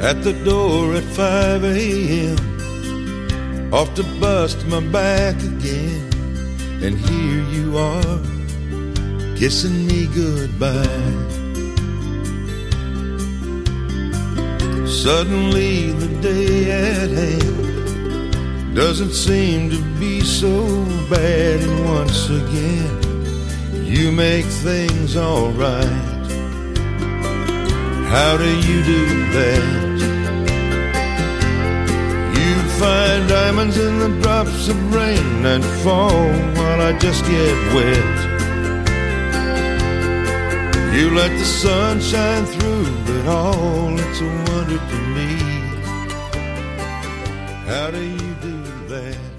at the door at 5 a.m. Off to bust my back again, and here you are, kissing me goodbye. Suddenly the day at hand doesn't seem to be so bad, and once again you make things all right. How do you do that? You find diamonds in the drops of rain that fall while I just get wet. You let the sun shine through, but all it's a wonder to me. How do you do that?